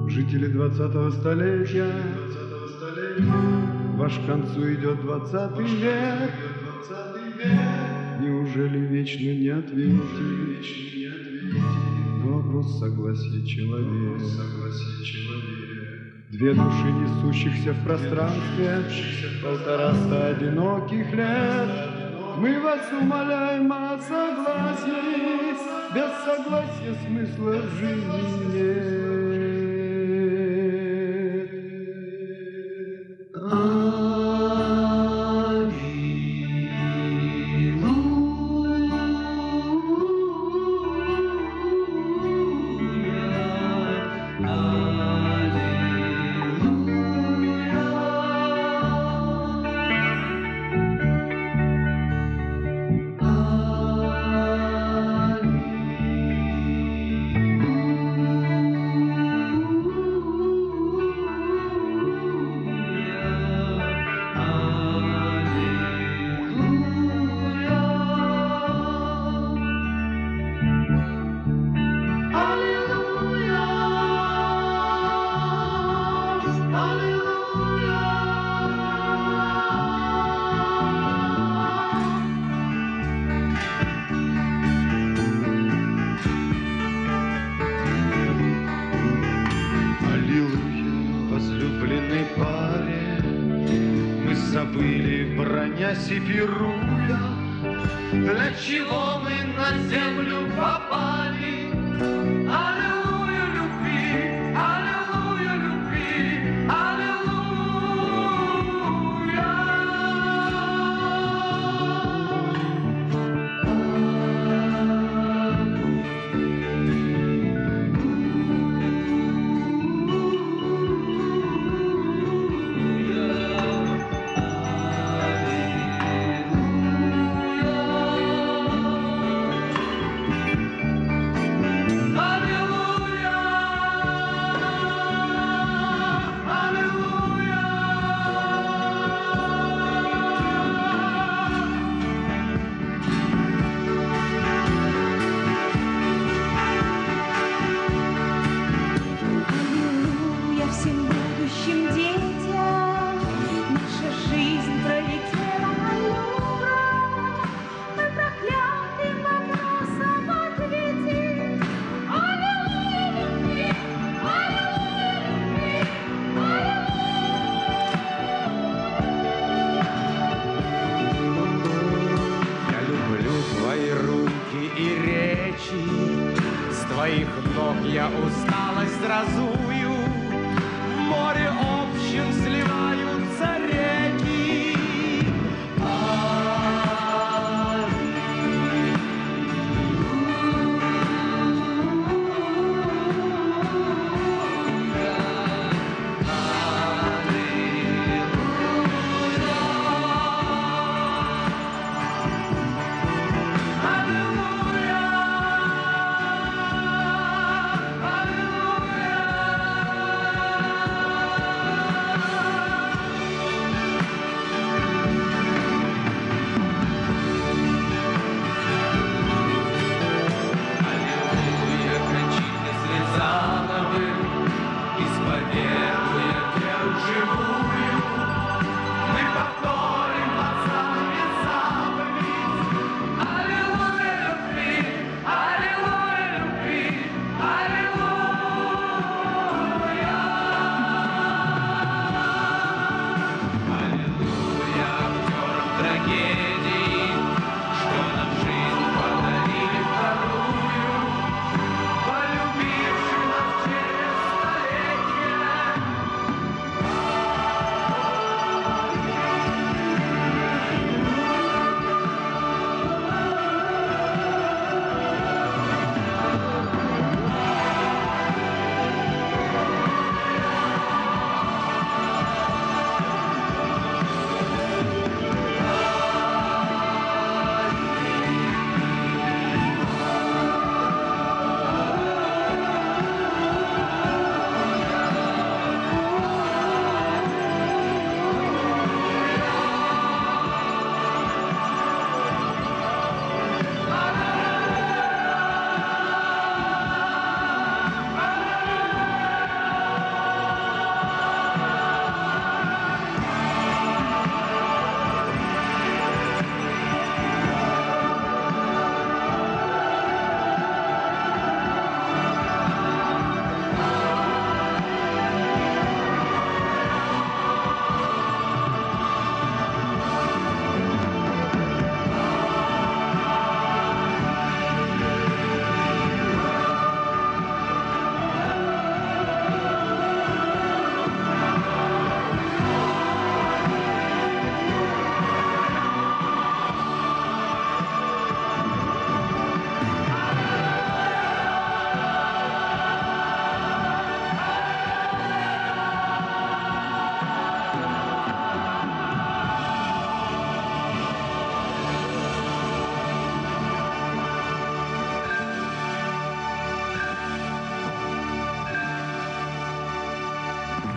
Жители 20-го столетия, ваш к концу идет 20-й век. Неужели вечно не ответите на вопрос согласия человека? Две души, несущихся в пространстве, 150 одиноких лет. Мы вас умоляем о согласии, без согласия смысла в жизни нет. Возлюбленной паре мы забыли, бронясь и пируя, для чего мы на землю попали. Аллилуйя любви, аллилуйя любви, и речи, с твоих ног я усталость разую, в море общем сливаю.